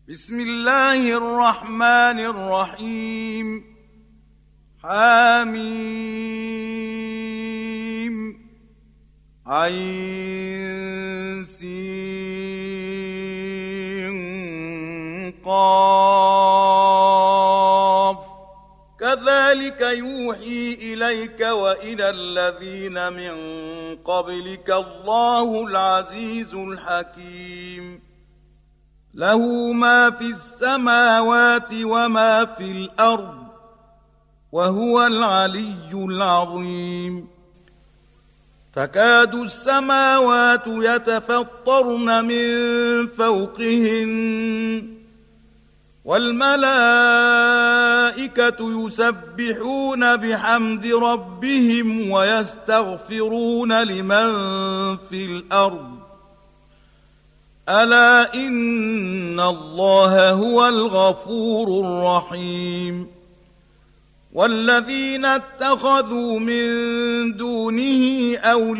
بسم الله الرحمن الرحيم. حميم عين سين قاف. كذلك يوحي إليك وإلى الذين من قبلك الله العزيز الحكيم. له ما في السماوات وما في الأرض وهو العلي العظيم. تكاد السماوات يتفطرن من فوقهن والملائكة يسبحون بحمد ربهم ويستغفرون لمن في الأرض ألا إن الله هو الغفور الرحيم. والذين اتخذوا من دونه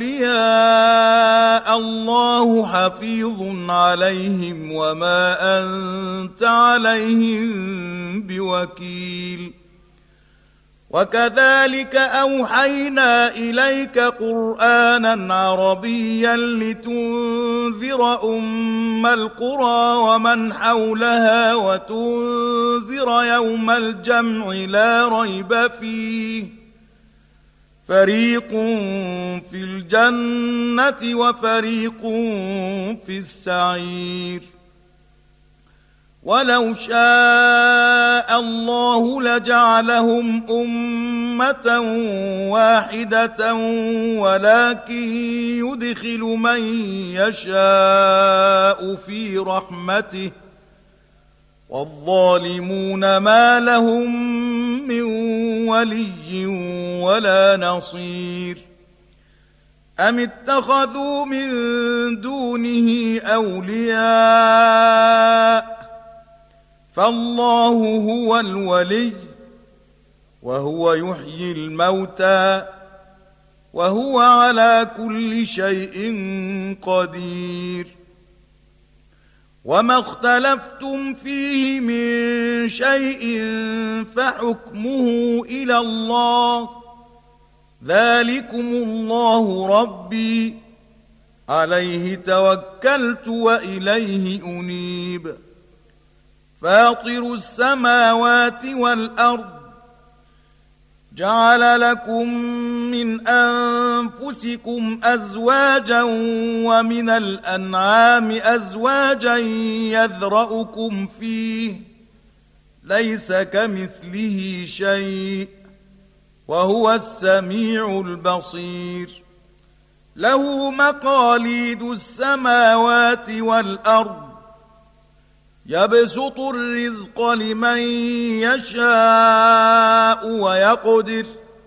أولياء الله حفيظ عليهم وما أنت عليهم بوكيل. وكذلك أوحينا إليك قرآنا عربيا لتنذر أم القرى ومن حولها وتنذر يوم الجمع لا ريب فيه فريق في الجنة وفريق في السعير. ولو شاء الله لجعلهم أمة واحدة ولكن يدخل من يشاء في رحمته والظالمون ما لهم من ولي ولا نصير. أم اتخذوا من دونه أولياء فالله هو الولي وهو يحيي الموتى وهو على كل شيء قدير. وما اختلفتم فيه من شيء فحكمه إلى الله ذلكم الله ربي عليه توكلت وإليه أنيب. فاطر السماوات والأرض جعل لكم من أنفسكم أزواجا ومن الأنعام أزواجا يذرأكم فيه ليس كمثله شيء وهو السميع البصير. له مقاليد السماوات والأرض يبسط الرزق لمن يشاء ويقدر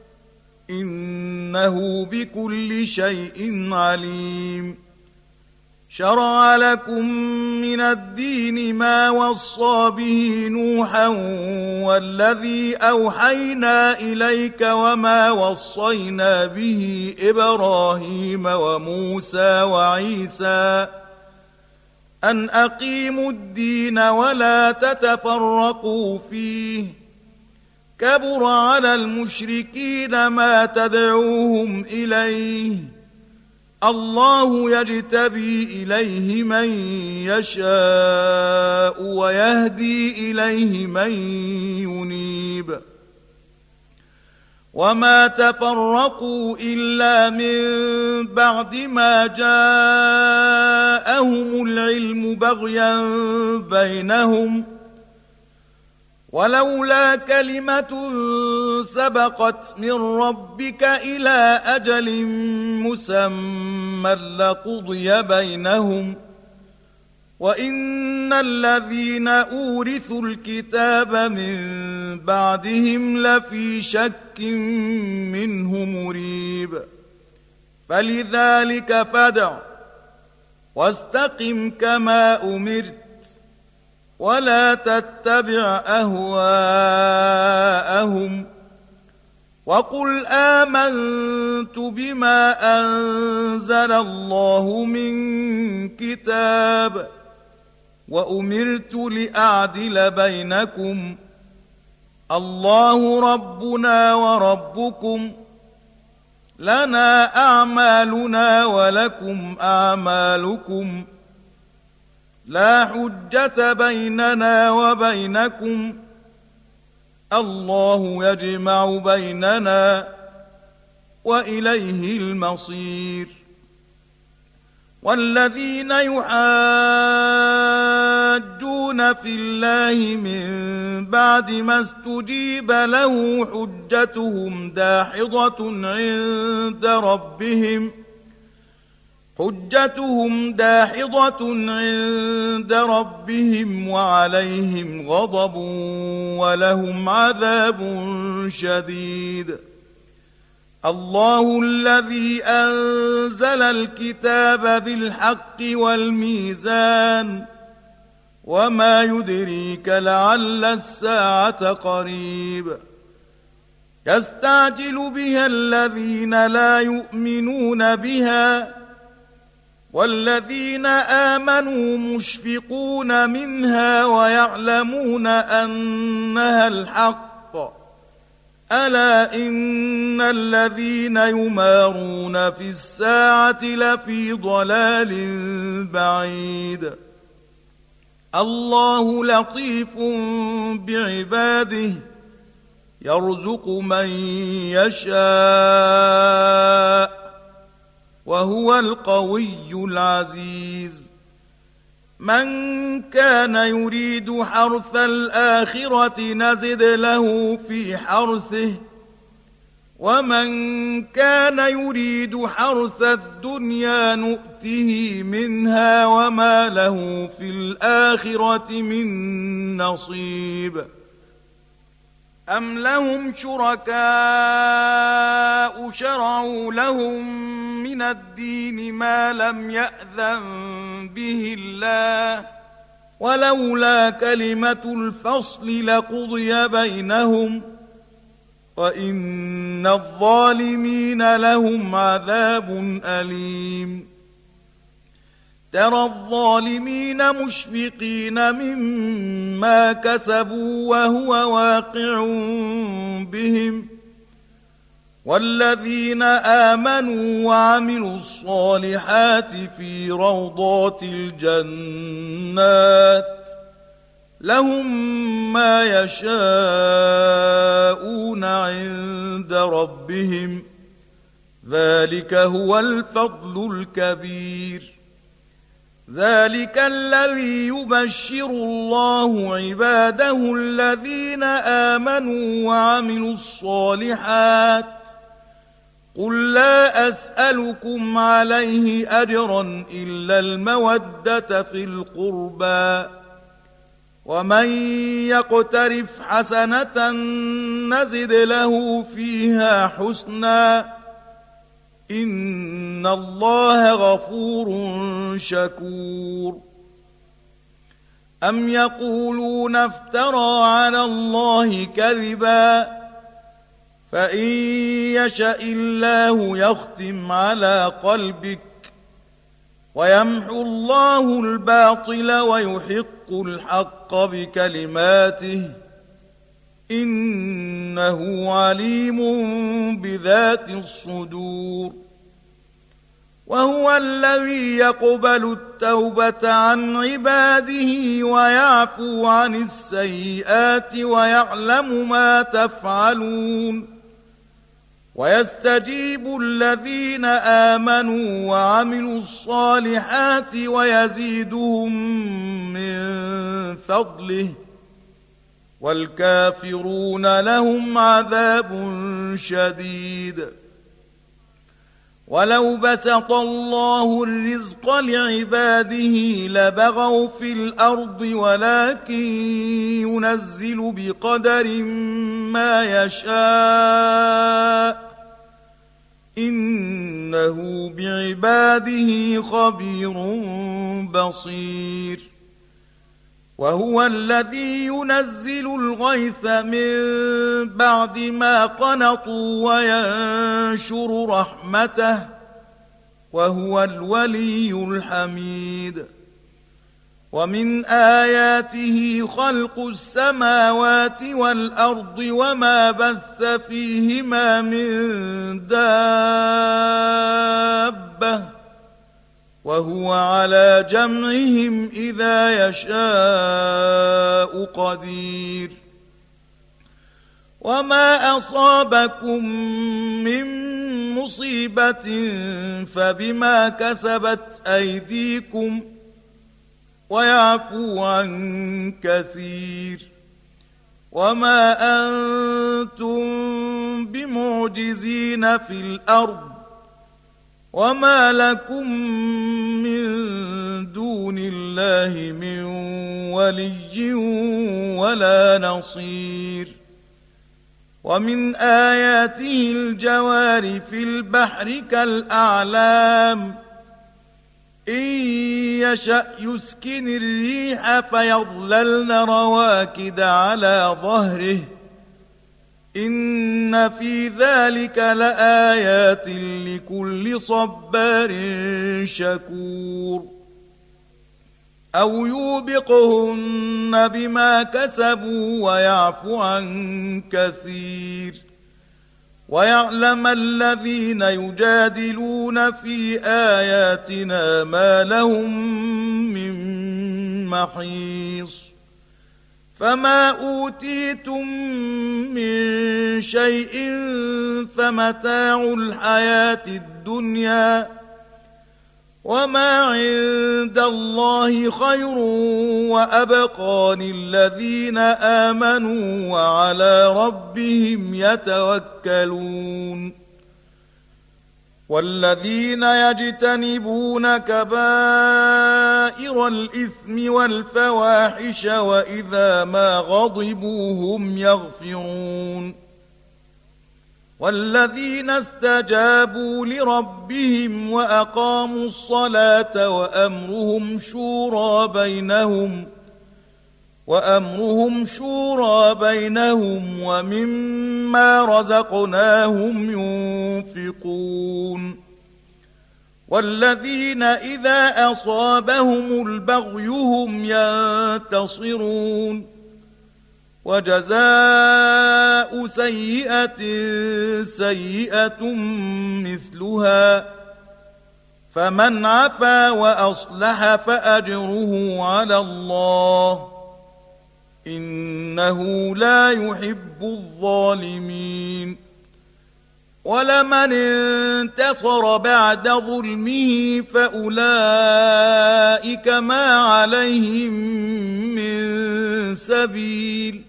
إنه بكل شيء عليم. شرع لكم من الدين ما وصى به نوحا والذي أوحينا إليك وما وصينا به إبراهيم وموسى وعيسى أن أقيموا الدين ولا تتفرقوا فيه كبر على المشركين ما تدعوهم إليه الله يجتبي إليه من يشاء ويهدي إليه من ينيب. وما تفرقوا إلا من بعد ما جاءهم العلم بغيا بينهم ولولا كلمة سبقت من ربك إلى أجل مسمى لقضي بينهم وإن الذين أورثوا الكتاب من بعدهم لفي شك منه مريب. فلذلك فادع واستقم كما أمرت ولا تتبع أهواءهم وقل آمنت بما أنزل الله من كتاب وأمرت لأعدل بينكم الله ربنا وربكم لنا أعمالنا ولكم أعمالكم لا حجة بيننا وبينكم الله يجمع بيننا وإليه المصير والذين يحاجون في الله من بعد ما استجيب له حجتهم داحضة عند ربهم وعليهم غضب ولهم عذاب شديد الله الذي أنزل الكتاب بالحق والميزان وما يدريك لعل الساعة قريب يستعجل بها الذين لا يؤمنون بها والذين آمنوا مشفقون منها ويعلمون أنها الحق ألا إن الذين يمارون في الساعة لفي ضلال بعيد الله لطيف بعباده يرزق من يشاء وهو القوي العزيز من كان يريد حرث الآخرة نزد له في حرثه ومن كان يريد حرث الدنيا نؤته منها وما له في الآخرة من نصيب أم لهم شركاء شرعوا لهم من الدين ما لم يأذن به الله ولولا كلمة الفصل لقضي بينهم وإن الظالمين لهم عذاب أليم ترى الظالمين مشفقين مما كسبوا وهو واقع بهم والذين آمنوا وعملوا الصالحات في روضات الجنات لهم ما يشاءون عند ربهم ذلك هو الفضل الكبير ذلك الذي يبشر الله عباده الذين آمنوا وعملوا الصالحات قل لا أسألكم عليه أجرا إلا المودة في القربى ومن يقترف حسنة نزد له فيها حسنا إن الله غفور شكور أم يقولون افترى على الله كذبا فإن يشأ الله يختم على قلبك ويمحو الله الباطل ويحق الحق بكلماته إنه عليم بذات الصدور وهو الذي يقبل التوبة عن عباده ويعفو عن السيئات ويعلم ما تفعلون ويستجيب الذين آمنوا وعملوا الصالحات ويزيدهم من فضله والكافرون لهم عذاب شديد ولو بسط الله الرزق لعباده لبغوا في الأرض ولكن ينزل بقدر ما يشاء إنه بعباده خبير بصير وهو الذي ينزل الغيث من بعد ما قنطوا وينشر رحمته وهو الولي الحميد ومن آياته خلق السماوات والأرض وما بث فيهما من دابة وهو على جمعهم إذا يشاء قدير وما أصابكم من مصيبة فبما كسبت أيديكم ويعفو عن كثير وما أنتم بمعجزين في الأرض وما لكم من دون الله من ولي ولا نصير ومن آياته الجوار في البحر كالأعلام إن يشأ يسكن الريح فيظللن رواكد على ظهره إن في ذلك لآيات لكل صبار شكور أو يوبقهن بما كسبوا ويعفو عن كثير ويعلم الذين يجادلون في آياتنا ما لهم من محيص فما أوتيتم من شيء فمتاع الحياة الدنيا وما عند الله خير وأبقى للذين آمنوا وعلى ربهم يتوكلون والذين يجتنبون كبائر الإثم والفواحش وإذا ما غضبوا هم يغفرون والذين استجابوا لربهم وأقاموا الصلاة وأمرهم شورى بينهم ومما رزقناهم ينفقون والذين إذا أصابهم البغي هم ينتصرون وجزاء سيئة سيئة مثلها فمن عفا وأصلح فأجره على الله إنه لا يحب الظالمين ولمن انتصر بعد ظلمه فأولئك ما عليهم من سبيل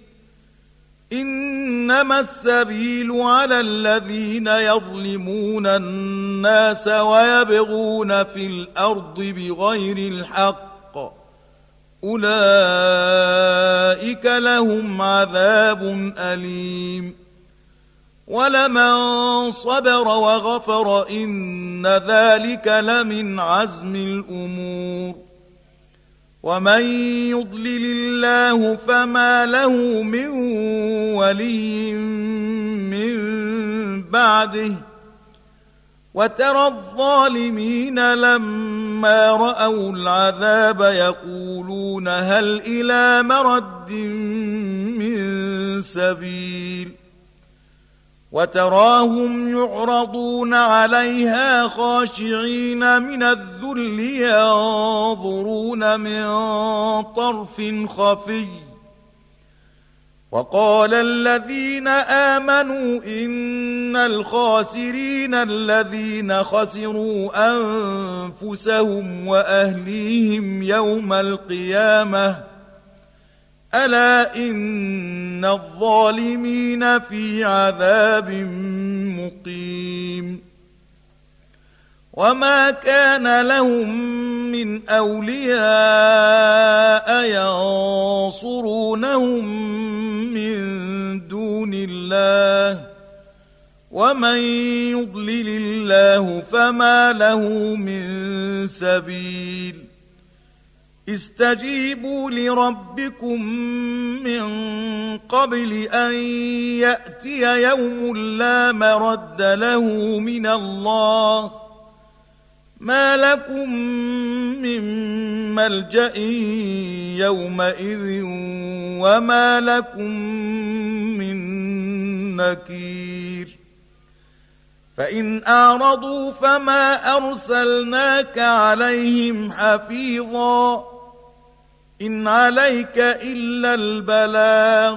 إنما السبيل على الذين يظلمون الناس ويبغون في الأرض بغير الحق أولئك لهم عذاب أليم ولمن صبر وغفر إن ذلك لمن عزم الأمور ومن يضلل الله فما له من ولي من بعده وترى الظالمين لما رأوا العذاب يقولون هل إلى مرد من سبيل وتراهم يعرضون عليها خاشعين من الذل ينظرون من طرف خفي وقال الذين آمنوا إن الخاسرين الذين خسروا أنفسهم وأهليهم يوم القيامة ألا إن الظالمين في عذاب مقيم وما كان لهم من أولياء ينصرونهم من دون الله ومن يضلل الله فما له من سبيل استجيبوا لربكم من قبل أن يأتي يوم لا مرد له من الله ما لكم من ملجأ يومئذ وما لكم من نكير فإن أعرضوا فما أرسلناك عليهم حفيظا إن عليك إلا البلاغ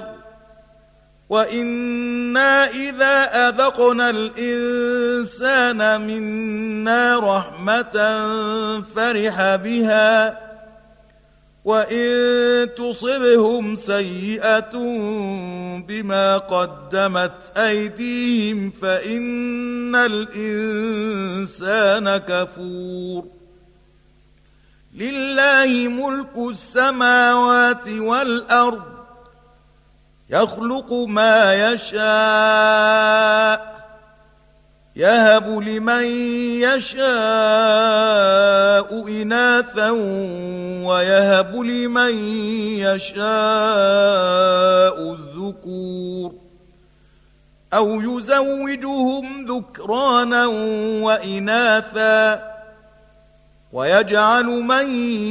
وإنا إذا أذقنا الإنسان منا رحمة فرح بها وإن تصبهم سيئة بما قدمت أيديهم فإن الإنسان كفور لله ملك السماوات والأرض يخلق ما يشاء يهب لمن يشاء إناثا ويهب لمن يشاء الذكور أو يزوجهم ذكرانا وإناثا ويجعل من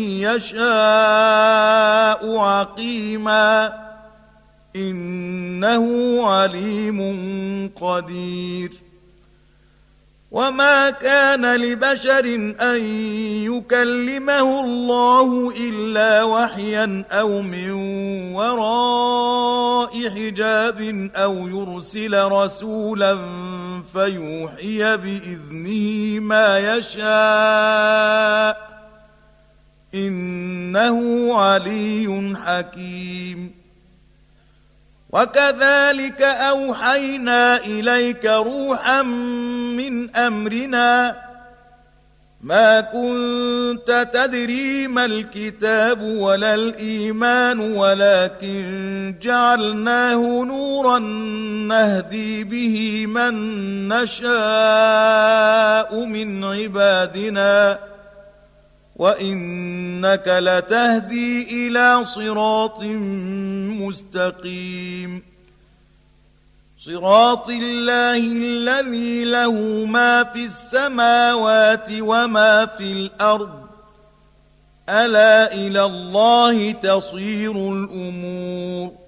يشاء عقيما إنه عليم قدير وما كان لبشر أن يكلمه الله إلا وحيا أو من وراء حجاب أو يرسل رسولا فيوحي بإذنه ما يشاء إنه علي حكيم وكذلك أوحينا إليك روحا من أمرنا ما كنت تدري ما الكتاب ولا الإيمان ولكن جعلناه نورا نهدي به من نشاء من عبادنا وإنك لتهدي إلى صراط مستقيم صراط الله الذي له ما في السماوات وما في الأرض ألا إلى الله تصير الأمور